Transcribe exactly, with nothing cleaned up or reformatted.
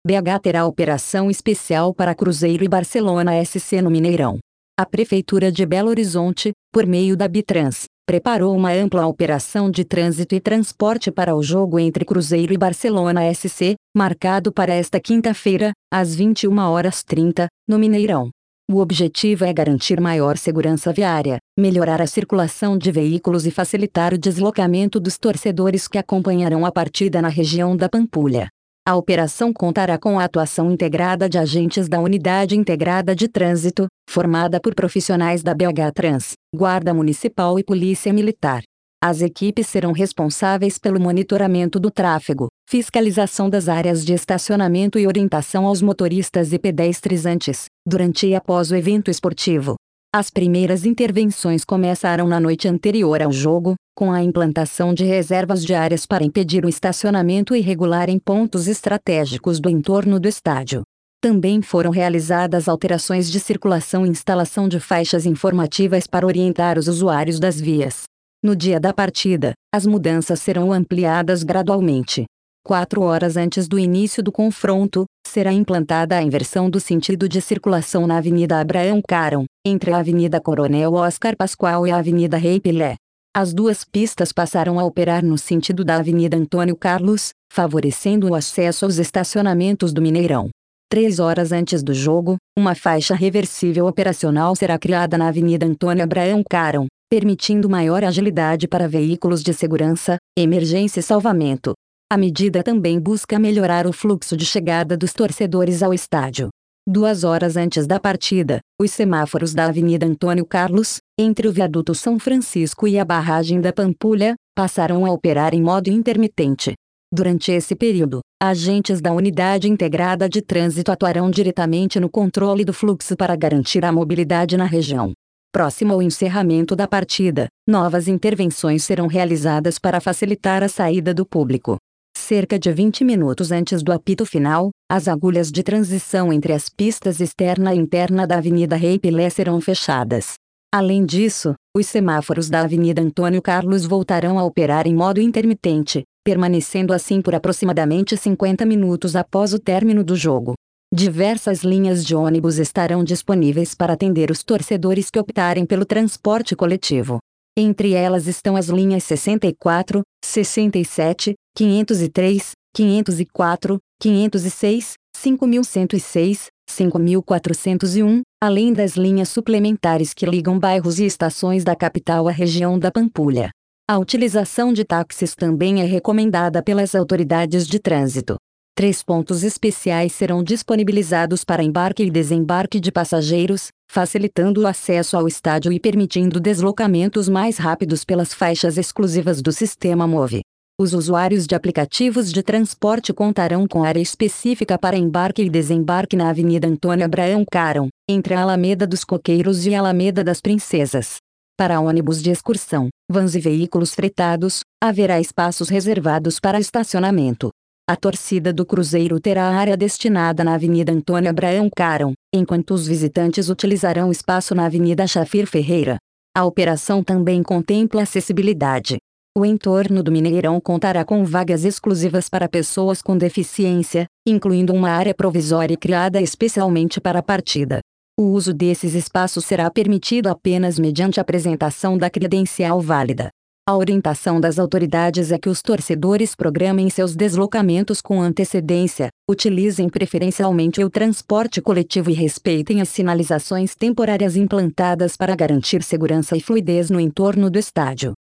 B H terá operação especial para Cruzeiro e Barcelona S C no Mineirão. A Prefeitura de Belo Horizonte, por meio da Bitrans, preparou uma ampla operação de trânsito e transporte para o jogo entre Cruzeiro e Barcelona S C, marcado para esta quinta-feira, às vinte e uma horas e trinta, no Mineirão. O objetivo é garantir maior segurança viária, melhorar a circulação de veículos e facilitar o deslocamento dos torcedores que acompanharão a partida na região da Pampulha. A operação contará com a atuação integrada de agentes da Unidade Integrada de Trânsito, formada por profissionais da B H Trans, Guarda Municipal e Polícia Militar. As equipes serão responsáveis pelo monitoramento do tráfego, fiscalização das áreas de estacionamento e orientação aos motoristas e pedestres antes, durante e após o evento esportivo. As primeiras intervenções começaram na noite anterior ao jogo, com a implantação de reservas diárias para impedir o estacionamento irregular em pontos estratégicos do entorno do estádio. Também foram realizadas alterações de circulação e instalação de faixas informativas para orientar os usuários das vias. No dia da partida, as mudanças serão ampliadas gradualmente. Quatro horas antes do início do confronto, será implantada a inversão do sentido de circulação na Avenida Abraão Caron, entre a Avenida Coronel Oscar Pascoal e a Avenida Rei Pelé. As duas pistas passarão a operar no sentido da Avenida Antônio Carlos, favorecendo o acesso aos estacionamentos do Mineirão. Três horas antes do jogo, uma faixa reversível operacional será criada na Avenida Antônio Abraão Caron, permitindo maior agilidade para veículos de segurança, emergência e salvamento. A medida também busca melhorar o fluxo de chegada dos torcedores ao estádio. Duas horas antes da partida, os semáforos da Avenida Antônio Carlos, entre o viaduto São Francisco e a barragem da Pampulha, passaram a operar em modo intermitente. Durante esse período, agentes da Unidade Integrada de Trânsito atuarão diretamente no controle do fluxo para garantir a mobilidade na região. Próximo ao encerramento da partida, novas intervenções serão realizadas para facilitar a saída do público. Cerca de vinte minutos antes do apito final, as agulhas de transição entre as pistas externa e interna da Avenida Rei Pelé serão fechadas. Além disso, os semáforos da Avenida Antônio Carlos voltarão a operar em modo intermitente, permanecendo assim por aproximadamente cinquenta minutos após o término do jogo. Diversas linhas de ônibus estarão disponíveis para atender os torcedores que optarem pelo transporte coletivo. Entre elas estão as linhas sessenta e quatro, sessenta e sete, quinhentos e três, quinhentos e quatro, quinhentos e seis, cinco mil cento e seis, cinco mil quatrocentos e um, além das linhas suplementares que ligam bairros e estações da capital à região da Pampulha. A utilização de táxis também é recomendada pelas autoridades de trânsito. Três pontos especiais serão disponibilizados para embarque e desembarque de passageiros, facilitando o acesso ao estádio e permitindo deslocamentos mais rápidos pelas faixas exclusivas do sistema Move. Os usuários de aplicativos de transporte contarão com área específica para embarque e desembarque na Avenida Antônio Abraão Caron, entre a Alameda dos Coqueiros e a Alameda das Princesas. Para ônibus de excursão, vans e veículos fretados, haverá espaços reservados para estacionamento. A torcida do Cruzeiro terá a área destinada na Avenida Antônio Abraão Caron, enquanto os visitantes utilizarão espaço na Avenida Chafir Ferreira. A operação também contempla acessibilidade. O entorno do Mineirão contará com vagas exclusivas para pessoas com deficiência, incluindo uma área provisória criada especialmente para a partida. O uso desses espaços será permitido apenas mediante apresentação da credencial válida. A orientação das autoridades é que os torcedores programem seus deslocamentos com antecedência, utilizem preferencialmente o transporte coletivo e respeitem as sinalizações temporárias implantadas para garantir segurança e fluidez no entorno do estádio.